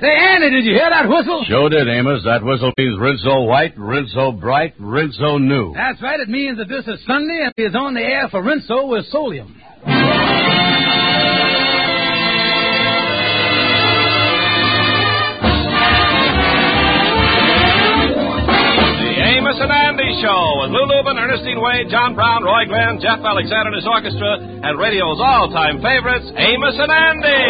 Say, Andy, did you hear that whistle? Sure did, Amos. That whistle means Rinso white, Rinso bright, Rinso new. That's right. It means that this is Sunday and he's on the air for Rinso with Solium. Amos and Andy Show with Lou Lubin, Ernestine Wade, John Brown, Roy Glenn, Jeff Alexander and his orchestra, and radio's all-time favorites, Amos and Andy.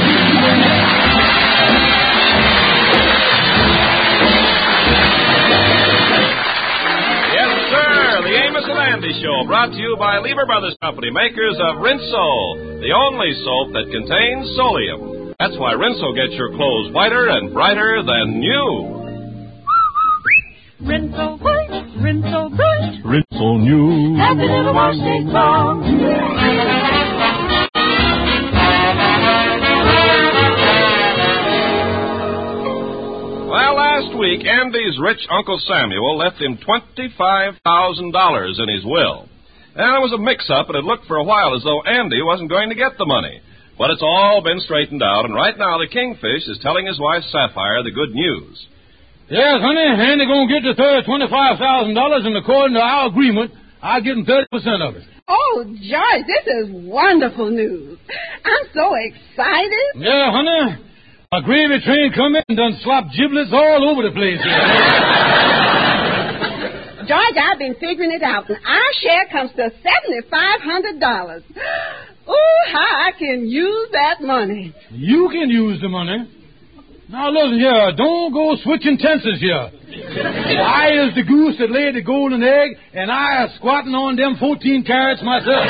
Yes, sir, the Amos and Andy Show, brought to you by Lever Brothers Company, makers of Rinso, the only soap that contains Solium. That's why Rinso gets your clothes whiter and brighter than new. Rinso white, Rinso bright, Rinso new. have you never washed it long? Well, last week, Andy's rich Uncle Samuel left him $25,000 in his will. And there was a mix-up, and it looked for a while as though Andy wasn't going to get the money. But it's all been straightened out, and right now the Kingfish is telling his wife Sapphire the good news. Yes, honey, Andy gonna get the $25,000, and according to our agreement, I'll give him 30% of it. Oh, George, this is wonderful news. I'm so excited. Yeah, honey. A gravy train come in and done slop giblets all over the place here. George, I've been figuring it out, and our share comes to $7,500. Ooh, how I can use that money. You can use the money. Now, listen here. Don't go switching tenses here. I is the goose that laid the golden egg, and I is squatting on them 14 carats myself.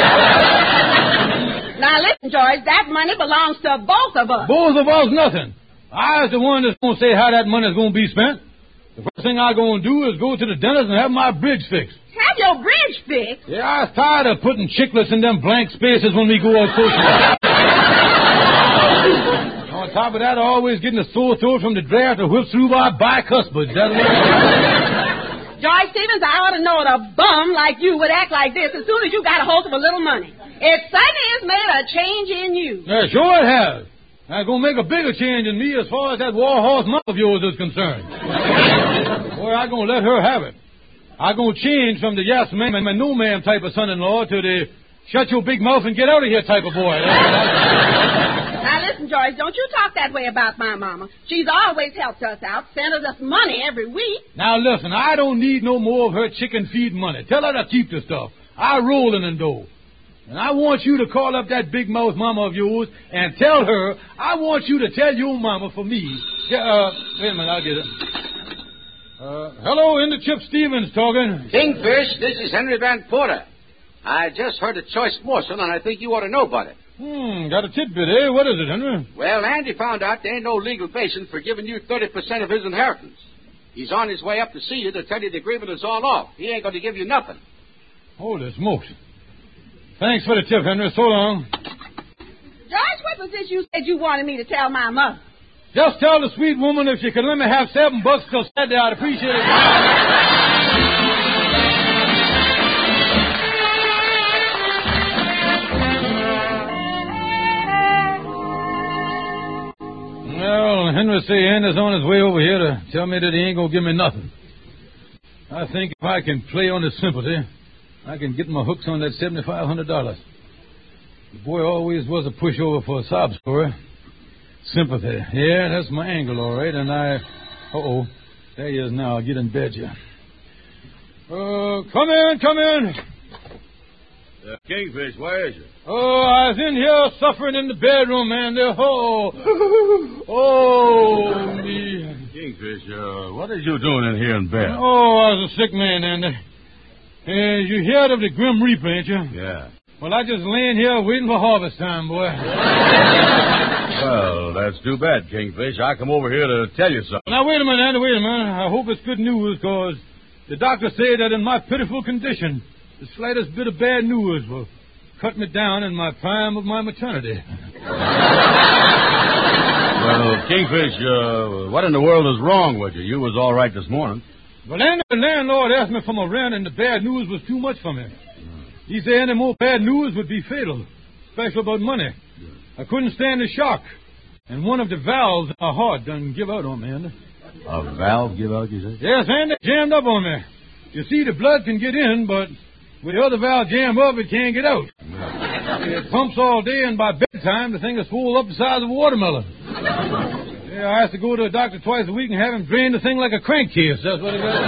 Now, listen, George, that money belongs to both of us. Both of us, nothing. I is the one that's going to say how that money is going to be spent. The first thing I'm going to do is go to the dentist and have my bridge fixed. Have your bridge fixed? Yeah, I was tired of putting chicklets in them blank spaces when we go on social. On top of that, always getting a sore throat from the draft or whipped through by bicuspids. George Stevens, I ought to know that a bum like you would act like this as soon as you got a hold of a little money. It certainly has made a change in you. Yeah, sure it has. I'm going to make a bigger change in me as far as that war horse mouth of yours is concerned. Boy, I'm going to let her have it. I'm going to change from the yes ma'am and no ma'am type of son-in-law to the shut your big mouth and get out of here type of boy. Now, listen, George, don't you talk that way about my mama. She's always helped us out, sending us money every week. Now, listen, I don't need no more of her chicken feed money. Tell her to keep the stuff. I rolling in dough. And I want you to call up that big mouth mama of yours and tell her I want you to tell your mama for me. Wait a minute, I'll get it. Hello, into Chip Stevens talking. Kingfish, this is Henry Van Porter. I just heard a choice morsel, and I think you ought to know about it. Got a tidbit, eh? What is it, Henry? Well, Andy found out there ain't no legal basis for giving you 30% of his inheritance. He's on his way up to see you to tell you the agreement is all off. He ain't going to give you nothing. Holy smokes. Thanks for the tip, Henry. So long. George, what was this you said you wanted me to tell my mother? Just tell the sweet woman if she could let me have $7 till Saturday, I'd appreciate it. Well, Henry say Andy's on his way over here to tell me that he ain't going to give me nothing. I think if I can play on his sympathy, I can get my hooks on that $7,500. The boy always was a pushover for a sob story. Sympathy. Yeah, that's my angle, all right. And Uh-oh. There he is now. I'll get in bed, yeah. Come in. Kingfish, where is you? Oh, I was in here suffering in the bedroom, man. Oh, me. Kingfish, what is you doing in here in bed? Oh, I was a sick man, Andy. You heard of the Grim Reaper, ain't you? Yeah. Well, I just laying here waiting for harvest time, boy. Well, that's too bad, Kingfish. I come over here to tell you something. Now, wait a minute, Andy, wait a minute. I hope it's good news, because the doctor said that in my pitiful condition, the slightest bit of bad news will cut me down in my prime of my maternity. Well, Kingfish, what in the world is wrong with you? You was all right this morning. Well, then the landlord asked me for my rent, and the bad news was too much for me. He said any more bad news would be fatal, especially about money. I couldn't stand the shock. And one of the valves in my heart done give out on me, Andy. A valve give out, you say? Yes, Andy, jammed up on me. You see, the blood can get in, but with the other valve jammed up, it can't get out. It pumps all day, and by bedtime, the thing is full up the size of a watermelon. Yeah, I have to go to a doctor twice a week and have him drain the thing like a crankcase. That's what it is.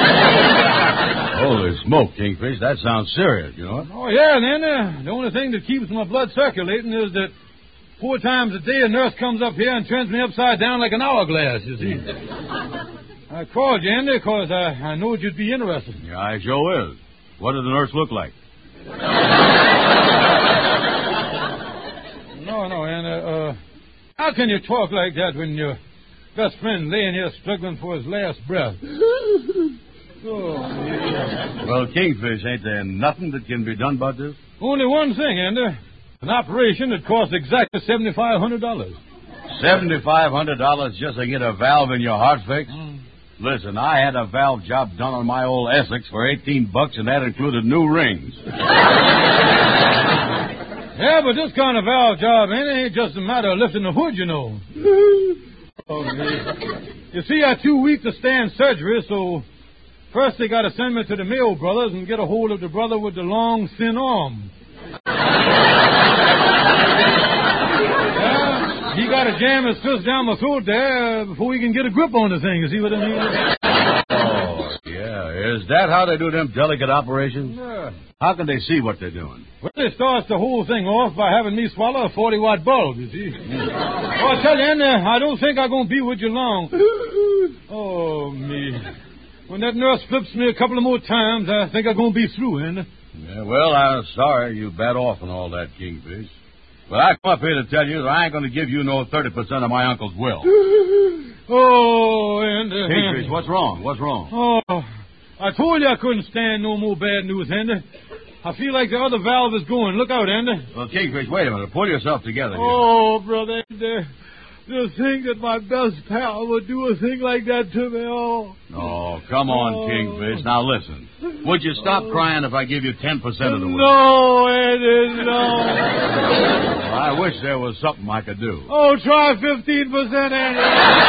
Holy smoke, Kingfish. That sounds serious, you know. Oh, yeah, and then the only thing that keeps my blood circulating is that 4 times a day a nurse comes up here and turns me upside down like an hourglass, you see. I called you, Andy, because I know you'd be interested. Yeah, I sure is. What does the nurse look like? No, Andy. How can you talk like that when your best friend laying here struggling for his last breath? Oh, yeah. Well, Kingfish, ain't there nothing that can be done about this? Only one thing, Andy. An operation that costs exactly $7,500. $7,500 just to get a valve in your heart fixed? Listen, I had a valve job done on my old Essex for $18, and that included new rings. Yeah, but this kind of valve job, ain't just a matter of lifting the hood, you know. Oh, you see, I too weak to stand surgery, so first they got to send me to the Mayo brothers and get a hold of the brother with the long, thin arm. Yeah, he got to jam his fist down my throat there before he can get a grip on the thing. You see what I mean? Oh, yeah. Is that how they do them delicate operations? Yeah. How can they see what they're doing? Well, they starts the whole thing off by having me swallow a 40-watt bulb, you see. Oh, I tell you, Andy, I don't think I'm going to be with you long. Oh, me. When that nurse flips me a couple of more times, I think I'm going to be through, Andy. Yeah, well, I'm sorry you bad off and all that, Kingfish. But I come up here to tell you that I ain't going to give you no 30% of my uncle's will. Oh, Andy. Kingfish, what's wrong? What's wrong? Oh, I told you I couldn't stand no more bad news, Andy. I feel like the other valve is going. Look out, Andy. Well, Kingfish, wait a minute. Pull yourself together here. Oh, brother Andy. To think that my best pal would do a thing like that to me. Oh, come on, Kingfish. Now, listen. Would you stop crying if I give you 10% of the will? No, Eddie, no. Well, I wish there was something I could do. Oh, try 15%, Eddie.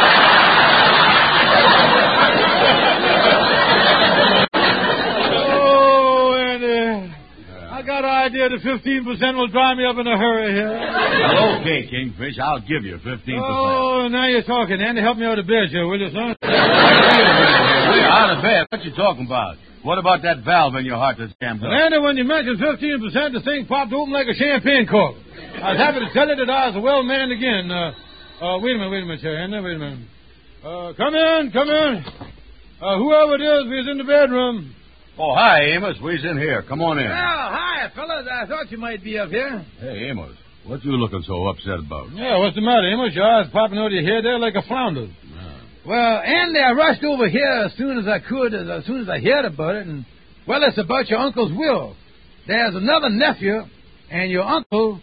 Oh, Eddie. I got an idea that 15% will dry me up in a hurry here. Well, okay, Kingfish, I'll give you 15%. Oh, now you're talking, Andy. Help me out of bed here, will you, son? We're out of bed. What you talking about? What about that valve in your heart that's jammed up? Andy, when you mentioned 15%, the thing popped open like a champagne cork. I was happy to tell you that I was a well man again. Wait a minute, sir, Andy. Wait a minute. Come in. Whoever it is, we's in the bedroom. Oh, hi, Amos. We's in here. Come on in. Well, hi, fellas. I thought you might be up here. Hey, Amos. What you looking so upset about? Yeah, what's the matter, Amos? Your eyes popping out of your head there like a flounder. Well, Andy, I rushed over here as soon as I could, as soon as I heard about it, and, well, it's about your uncle's will. There's another nephew, and your uncle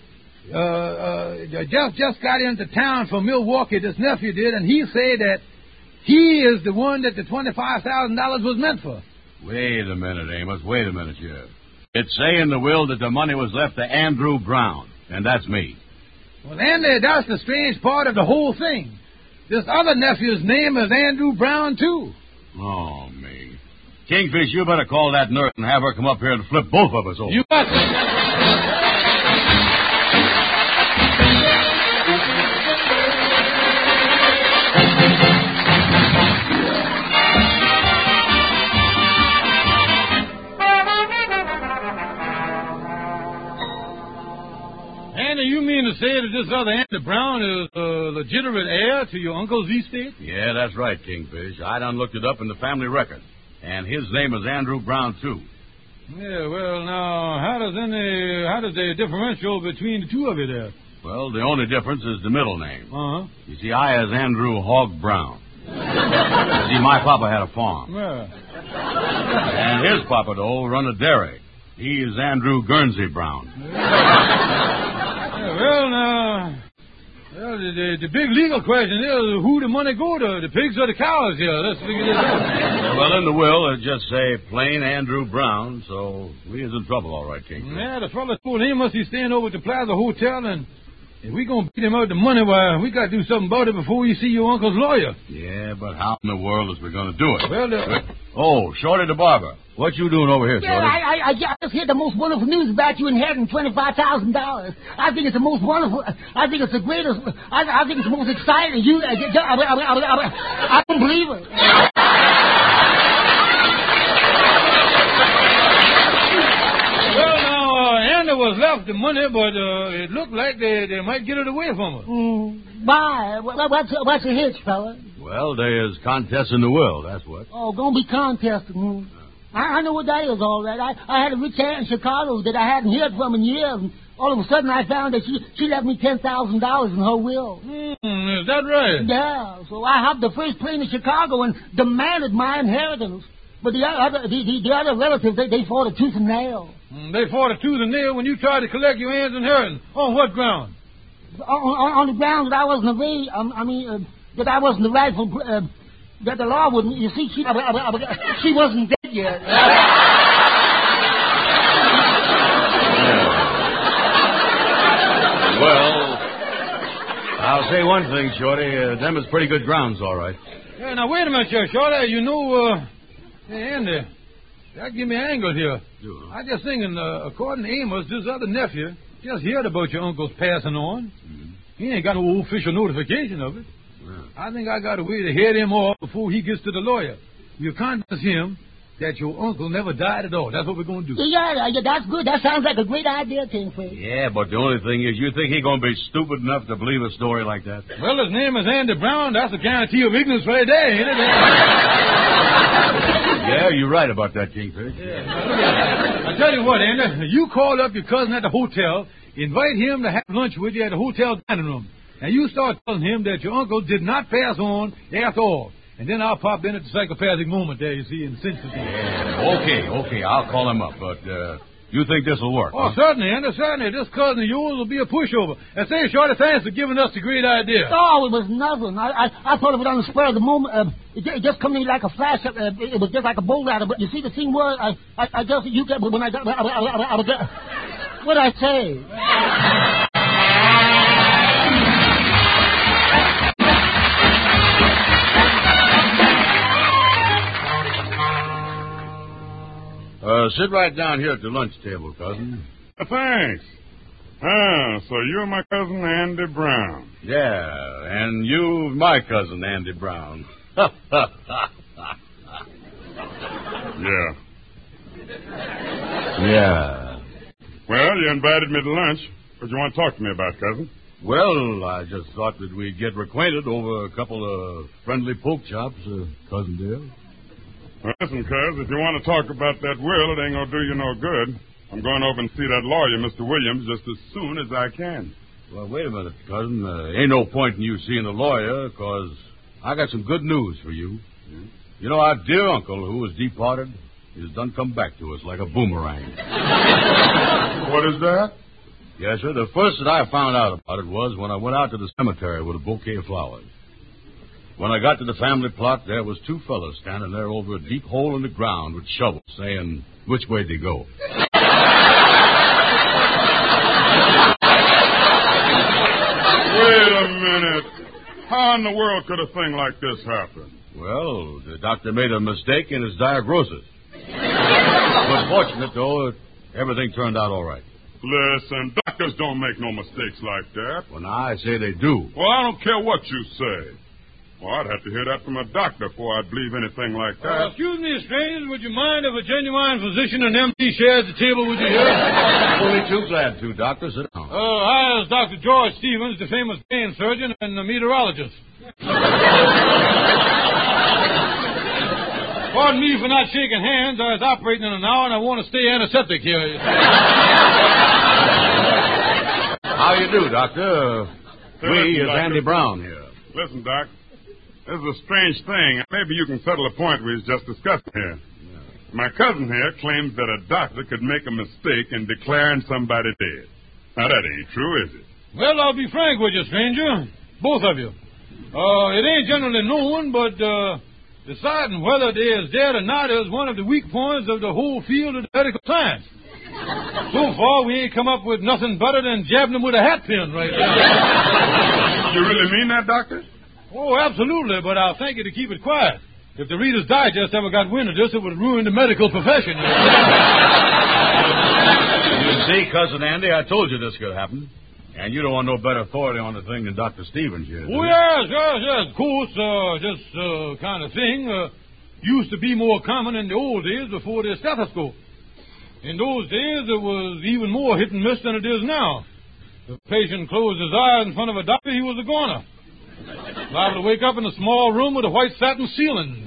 just got into town from Milwaukee, this nephew did, and he said that he is the one that the $25,000 was meant for. Wait a minute, Amos. Wait a minute, Sheriff. It's saying in the will that the money was left to Andrew Brown, and that's me. Well, Andy, that's the strange part of the whole thing. This other nephew's name is Andrew Brown, too. Oh, me. Kingfish, you better call that nurse and have her come up here and flip both of us over. You got it. Andy, you mean to say that this other Andy Brown is a legitimate heir to your uncle's estate? Yeah, that's right, Kingfish. I done looked it up in the family record. And his name is Andrew Brown, too. Yeah, well, now, how does the differential between the two of you there? Well, the only difference is the middle name. Uh-huh. You see, I is Andrew Hogg Brown. See, my papa had a farm. Yeah. And his papa, though, run a dairy. He is Andrew Guernsey Brown. Well, the big legal question is who the money go to, the pigs or the cows here. Let's figure this out. Well, in the will, it just say plain Andrew Brown, so we is in trouble, all right, King. Yeah, the fellow told him must be staying over at the Plaza Hotel, and If we gonna beat him out the money, why, we got to do something about it before we see your uncle's lawyer. Yeah, but how in the world is we going to do it? Well, Oh, Shorty the barber. What you doing over here, Yeah, Shorty? I just heard the most wonderful news about you inheriting $25,000. I think it's the most wonderful. I think it's the greatest. I think it's the most exciting. I don't believe it. Well, now, Andy was left the money, but it looked like they might get it away from her. Why? What's the hitch, fella? Well, there's contests in the world, that's what. Oh, gonna be contesting. I know what that is, all right. I had a rich aunt in Chicago that I hadn't heard from in years, and all of a sudden I found that she left me $10,000 in her will. Is that right? Yeah, so I hopped the first plane to Chicago and demanded my inheritance. But the other relatives, they fought a tooth and nail. They fought a tooth and nail when you tried to collect your aunt's inheritance. On what ground? On the ground that I wasn't that I wasn't the rightful, that the law wouldn't. You see, she wasn't dead yet. Well, I'll say one thing, Shorty. Them is pretty good grounds, all right. Yeah, now, wait a minute here, Shorty. You know, hey, Andy, that give me angles here. Yeah. I just thinking, according to Amos, this other nephew just heard about your uncle's passing on. Mm-hmm. He ain't got no official notification of it. Yeah. I think I got a way to head him off before he gets to the lawyer. You convince him that your uncle never died at all. That's what we're going to do. Yeah, that's good. That sounds like a great idea, Kingfish. Yeah, but the only thing is, you think he's going to be stupid enough to believe a story like that? Well, his name is Andy Brown. That's a guarantee of ignorance right there, ain't it? Yeah, you're right about that, Kingfish. Yeah. I tell you what, Andy, you call up your cousin at the hotel, invite him to have lunch with you at the hotel dining room. And you start telling him that your uncle did not pass on after all. And then I'll pop in at the psychopathic moment there, you see, and cinch the thing. Yeah, okay, I'll call him up, but, you think this will work? Oh, huh? certainly, Andy, certainly. This cousin of yours will be a pushover. And say, Shorty, thanks for giving us the great idea. Oh, it was nothing. I thought of it on the spur of the moment. It just come to me like a flash. It was just like a bolt out of it. You see, the thing was, I just, you get, when I got, what'd I say? Sit right down here at the lunch table, cousin. Thanks. So you're my cousin Andy Brown. Yeah, and you, my cousin Andy Brown. Yeah. Yeah. Well, you invited me to lunch. What do you want to talk to me about, cousin? Well, I just thought that we'd get acquainted over a couple of friendly pork chops, cousin dear. Well, listen, cuz, if you want to talk about that will, it ain't going to do you no good. I'm going over and see that lawyer, Mr. Williams, just as soon as I can. Well, wait a minute, cousin. Ain't no point in you seeing a lawyer, because I got some good news for you. Hmm? You know, our dear uncle, who was departed, has done come back to us like a boomerang. What is that? Yes, sir. The first that I found out about it was when I went out to the cemetery with a bouquet of flowers. When I got to the family plot, there was two fellas standing there over a deep hole in the ground with shovels, saying, which way they go. Wait a minute. How in the world could a thing like this happen? Well, the doctor made a mistake in his diagnosis. But fortunate, though, everything turned out all right. Listen, doctors don't make no mistakes like that. Well, now, I say they do. Well, I don't care what you say. Well, I'd have to hear that from a doctor before I'd believe anything like that. Excuse me, strangers, would you mind if a genuine physician and MD shares the table with you here? Only too glad to, Doctor. Sit down. I is Dr. George Stevens, the famous pain surgeon and the meteorologist. Pardon me for not shaking hands. I was operating in an hour, and I want to stay antiseptic here. How you do, Doctor? We is Andy Brown here. Listen, Doc. This is a strange thing. Maybe you can settle a point we was just discussing here. Yeah. My cousin here claims that a doctor could make a mistake in declaring somebody dead. Now, that ain't true, is it? Well, I'll be frank with you, stranger. Both of you. It ain't generally known, but deciding whether they is dead or not is one of the weak points of the whole field of medical science. So far, we ain't come up with nothing better than jabbing them with a hat pin right there. You really mean that, Doctor? Oh, absolutely, but I'll thank you to keep it quiet. If the Reader's Digest ever got wind of this, it would ruin the medical profession. You see, Cousin Andy, I told you this could happen. And you don't want no better authority on the thing than Dr. Stevens here. Oh, yes. Of course, this kind of thing used to be more common in the old days before the stethoscope. In those days, it was even more hit and miss than it is now. If a patient closed his eyes in front of a doctor, he was a goner. Liable to wake up in a small room with a white satin ceiling.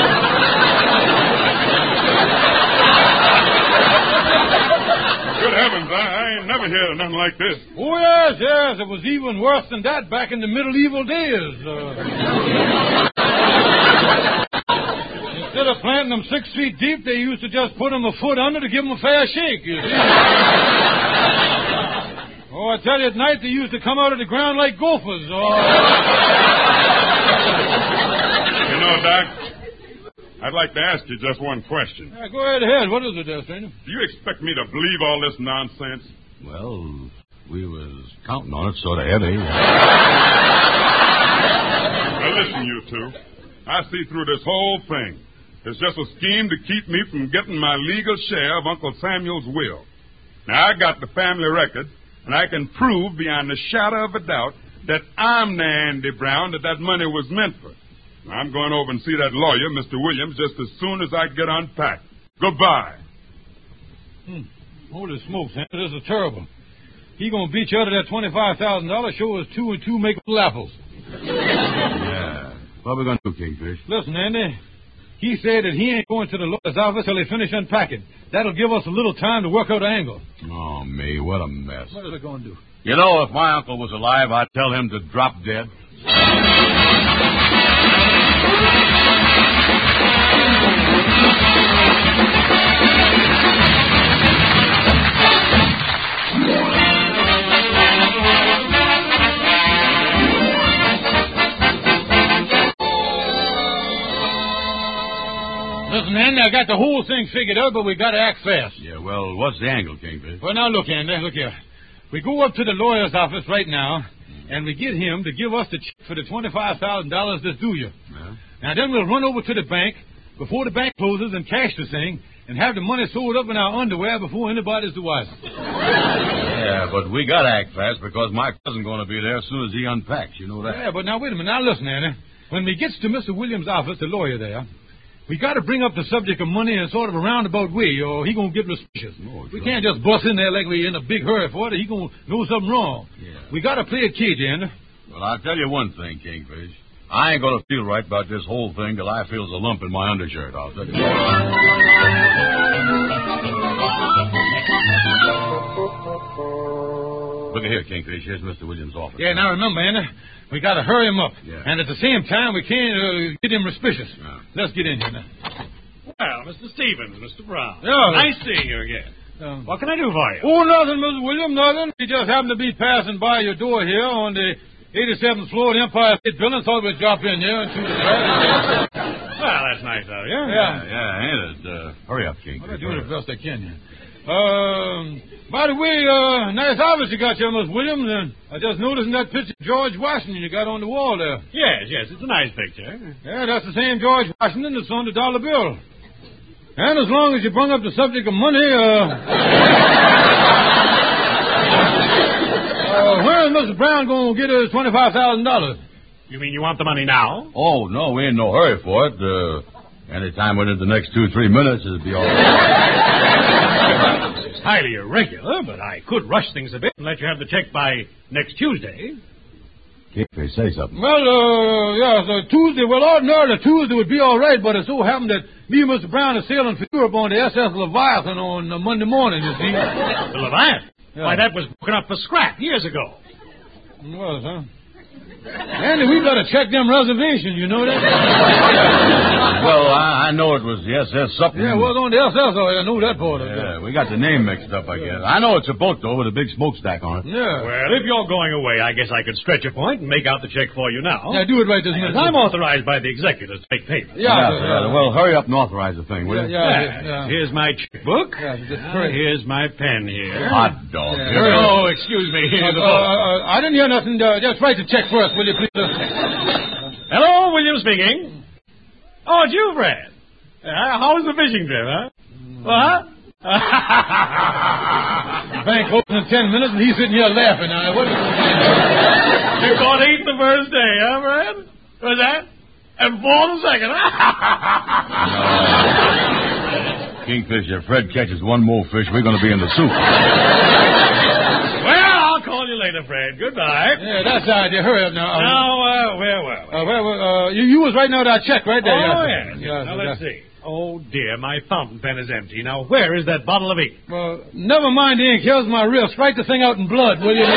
Good heavens, I ain't never heard of nothing like this. Oh, yes. It was even worse than that back in the medieval days. Instead of planting them 6 feet deep, they used to just put them a foot under to give them a fair shake, you see. Oh, I tell you, at night they used to come out of the ground like gophers. You know, Doc, I'd like to ask you just one question. Yeah, go right ahead. What is it there, stranger? Do you expect me to believe all this nonsense? Well, we was counting on it sort of heavy. Now, listen, you two. I see through this whole thing. It's just a scheme to keep me from getting my legal share of Uncle Samuel's will. Now, I got the family record, and I can prove beyond a shadow of a doubt that I'm the Andy Brown that money was meant for. Now, I'm going over and see that lawyer, Mr. Williams, just as soon as I get unpacked. Goodbye. Holy smokes, Henry, this is terrible. He gonna beat you out of that $25,000, show us 2 and 2 make little apples. Yeah. What are we going to do, Kingfish? Listen, Andy, he said that he ain't going to the lawyer's office till he finish unpacking. That'll give us a little time to work out an angle. Oh, me, what a mess. What is it going to do? You know, if my uncle was alive, I'd tell him to drop dead. Listen, Andy, I got the whole thing figured out, but we got to act fast. Yeah, well, what's the angle, Kingfish? Well, now, look, Andy, look here. We go up to the lawyer's office right now, and we get him to give us the check for the $25,000 that's due you. Yeah. Now, then we'll run over to the bank before the bank closes and cash the thing and have the money sold up in our underwear before anybody's the wiser. Yeah, but we got to act fast because my cousin's going to be there as soon as he unpacks. You know that? Yeah, but now, wait a minute. Now, listen, Andy. When we gets to Mr. Williams' office, the lawyer there, we got to bring up the subject of money in sort of a roundabout way, or he going to get suspicious. Oh, we can't just bust in there like we in a big hurry for it. He going to know something wrong. Yeah. We got to play it cagey, Andy. Well, I'll tell you one thing, Kingfish. I ain't going to feel right about this whole thing till I feels a lump in my undershirt. I'll tell you that. Look here, Kingfish. Here's Mr. Williams' office. Yeah, now remember, Andy, we got to hurry him up. Yeah. And at the same time, we can't get him suspicious. Yeah. Let's get in here now. Well, Mr. Stevens, Mr. Brown. Yeah. Nice seeing you again. What can I do for you? Oh, nothing, Mr. Williams, nothing. We just happened to be passing by your door here on the 87th floor of the Empire State Building. Thought we'd drop in here and shoot the grass. Well, that's nice of you. Yeah, ain't it? Hurry up, Kingfish. I'm doing the best I can here. By the way, nice office you got here, Miss Williams. And I just noticed that picture of George Washington you got on the wall there. Yes, it's a nice picture. Yeah, that's the same George Washington that's on the dollar bill. And as long as you bring up the subject of money, when is Mr. Brown going to get his $25,000? You mean you want the money now? Oh, no, we ain't in no hurry for it. Anytime within the next 2-3 minutes, it'll be all right. It's highly irregular, but I could rush things a bit and let you have the check by next Tuesday. Kingfish, say something. Well, Tuesday. Well, ordinarily Tuesday would be all right, but it so happened that me and Mr. Brown are sailing for Europe on the SS Leviathan on Monday morning, you see. The Leviathan? Yeah. Why, that was broken up for scrap years ago. It was, huh? Andy, we better check them reservations, you know that? Well, I know it was the SS something. Yeah, it was on the SS, I know that part of it. Yeah, We got the name mixed up, I guess. I know it's a boat, though, with a big smokestack on it. Yeah. Well, if you're going away, I guess I could stretch a point and make out the check for you now. Yeah, do it right this minute. I'm authorized by the executors to make payment. Yeah. Well, hurry up and authorize the thing, will you? Yeah. Here's my checkbook. Yeah, just hurry. Here's my pen here. Hot dog. Yeah. Oh, excuse me. Here's the book. I didn't hear nothing. Just write the check first, will you, please? Hello, William speaking. Oh, it's you, Fred. How was the fishing trip, huh? What? Bank opens in 10 minutes, and he's sitting here laughing. You caught 8 the first day, huh, Fred? Was that? And 4 the second, huh? Kingfisher, if Fred catches one more fish, we're going to be in the soup. Well, I'll call you later, Fred. Goodbye. Yeah, that's the idea. Hurry up now. Now, where were we? You was writing out our check right there. Oh, yes. Now, let's see. Oh, dear, my fountain pen is empty. Now, where is that bottle of ink? Well, never mind the ink. Here's my wrist. Write the thing out in blood, will you?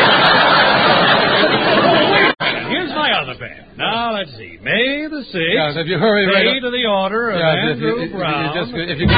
Here's my other pen. Now, let's see. May the 6th. Yeah, if you hurry right Pay to the order of Andrew Brown. If you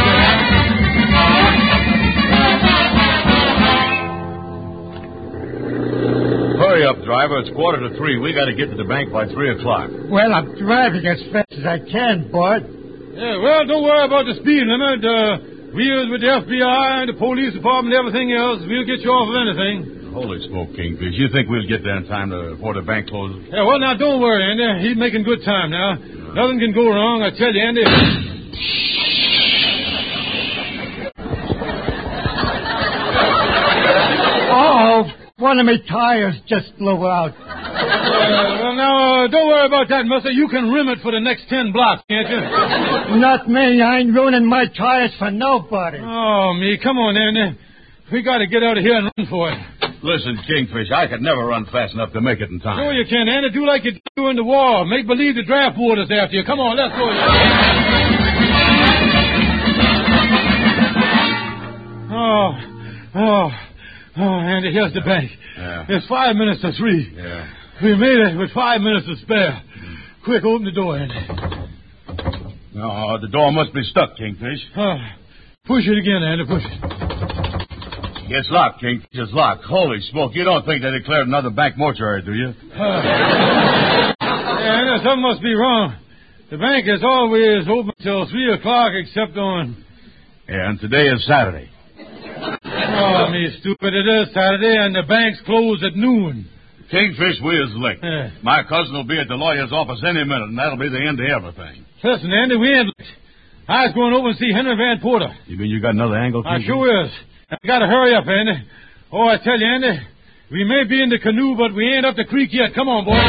Hurry up, driver. It's 2:45. We got to get to the bank by 3 o'clock. Well, I'm driving as fast as I can, Bart. Yeah, well, don't worry about the speed limit. We was with the FBI and the police department and everything else. We'll get you off of anything. Holy smoke, Kingfish. You think we'll get there in time before the bank closes? Yeah, well, now, don't worry, Andy. He's making good time now. Nothing can go wrong, I tell you, Andy. Oh, one of my tires just blew out. Well, now, don't worry about that, mister. You can rim it for the next 10 blocks, can't you? Not me. I ain't ruining my tires for nobody. Oh, me. Come on, Andy. We got to get out of here and run for it. Listen, Kingfish, I could never run fast enough to make it in time. Sure you can, Andy. Do like you do in the war. Make believe the draft water's after you. Come on, let's go. Oh, Andy, here's the bank. Yeah. It's 5 minutes to 3. Yeah. We made it with 5 minutes to spare. Quick, open the door, Andy. No, the door must be stuck, Kingfish. Push it again, Andy. Push it. It's locked, Kingfish. It's locked. Holy smoke. You don't think they declared another bank mortuary, do you? Yeah, something must be wrong. The bank is always open till 3 o'clock except on... Yeah, and today is Saturday. Oh, me stupid. It is Saturday, and the bank's closed at noon. Kingfish, we is licked. Yeah. My cousin will be at the lawyer's office any minute, and that'll be the end of everything. Listen, Andy, we ain't licked. I was going over and see Henry Van Porter. You mean you got another angle, I Kingfish? sure is. I got to hurry up, Andy. Oh, I tell you, Andy, we may be in the canoe, but we ain't up the creek yet. Come on, boy.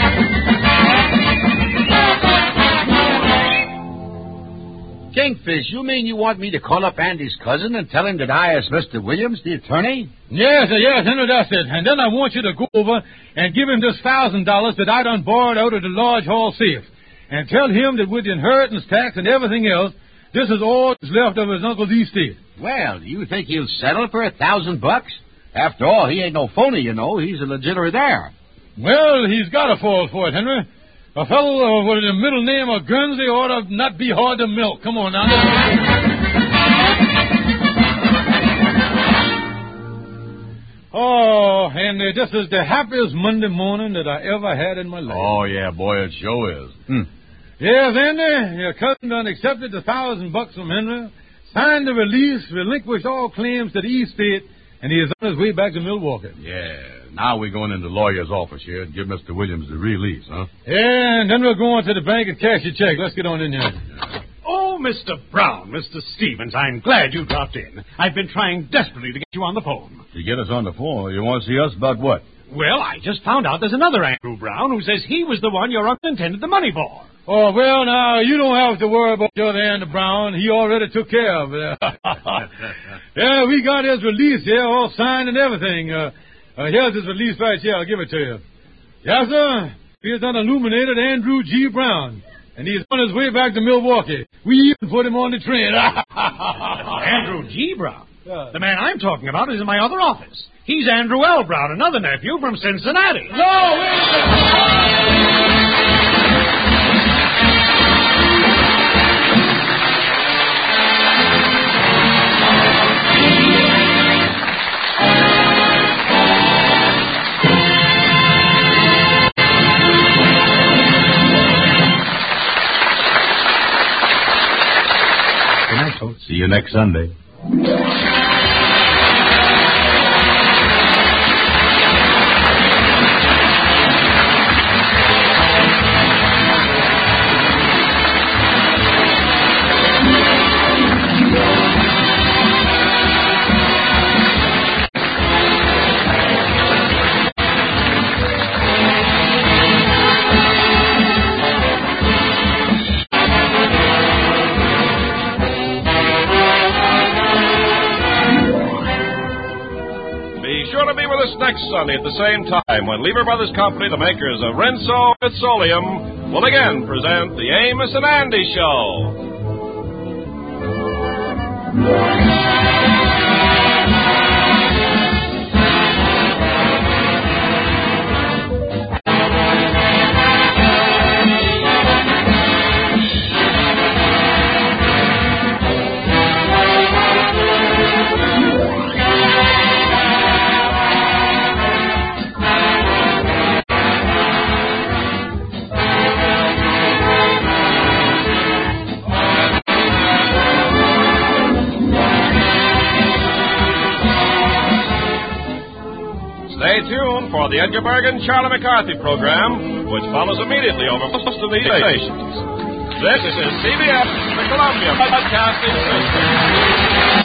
Kingfish, you mean you want me to call up Andy's cousin and tell him that I is Mr. Williams, the attorney? Yes, Henry, that's it. And then I want you to go over and give him this $1,000 that I done borrowed out of the Lodge Hall safe. And tell him that with the inheritance tax and everything else, this is all that's left of his uncle's estate. Well, do you think he'll settle for $1,000? After all, he ain't no phony, you know. He's a legitimate heir. Well, he's got to fall for it, Henry. A fellow with the middle name of Guernsey ought to not be hard to milk. Come on now. Oh, and this is the happiest Monday morning that I ever had in my life. Oh, yeah, boy, it sure is. Yes, Andy, your cousin done accepted the $1,000 from Henry, signed the release, relinquished all claims to the estate, and he is on his way back to Milwaukee. Yeah. Now we're going into the lawyer's office here and give Mr. Williams the release, huh? Yeah, and then we'll go on to the bank and cash your check. Let's get on in here. Oh, Mr. Brown, Mr. Stevens, I'm glad you dropped in. I've been trying desperately to get you on the phone. You get us on the phone. You want to see us about what? Well, I just found out there's another Andrew Brown who says he was the one your uncle intended the money for. Oh, well, now, you don't have to worry about the other Andrew Brown. He already took care of it. Yeah, we got his release here, all signed and everything. Here's his release right here. I'll give it to you. Yes, sir. He has done illuminated Andrew G. Brown, and he's on his way back to Milwaukee. We even put him on the train. Andrew G. Brown? Yeah. The man I'm talking about is in my other office. He's Andrew L. Brown, another nephew from Cincinnati. No, wait a minute. next Sunday. Next Sunday at the same time when Lever Brothers Company, the makers of Rinso Petroleum, will again present the Amos and Andy Show. Stay tuned for the Edgar Bergen Charlie McCarthy program, which follows immediately over most of these stations. This is CBS, the Columbia Broadcasting System.